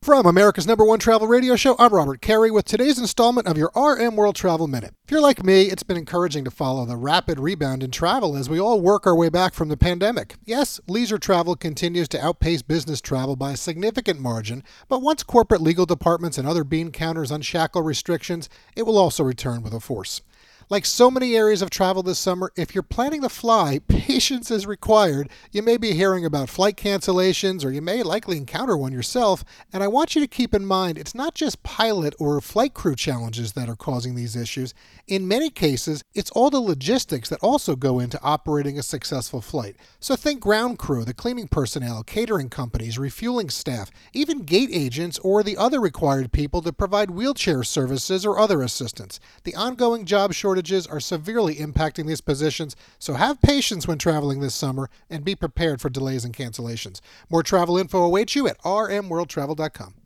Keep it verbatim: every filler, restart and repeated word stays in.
From America's number one travel radio show, I'm Robert Carey with today's installment of your R M World Travel Minute. If you're like me, it's been encouraging to follow the rapid rebound in travel as we all work our way back from the pandemic. Yes, leisure travel continues to outpace business travel by a significant margin, but once corporate legal departments and other bean counters unshackle restrictions, it will also return with a force. Like so many areas of travel this summer, if you're planning to fly, patience is required. You may be hearing about flight cancellations, or you may likely encounter one yourself, and I want you to keep in mind it's not just pilot or flight crew challenges that are causing these issues. In many cases, it's all the logistics that also go into operating a successful flight. So think ground crew, the cleaning personnel, catering companies, refueling staff, even gate agents or the other required people to provide wheelchair services or other assistance. The ongoing job shortage are severely impacting these positions, so have patience when traveling this summer and be prepared for delays and cancellations. More travel info awaits you at r m world travel dot com.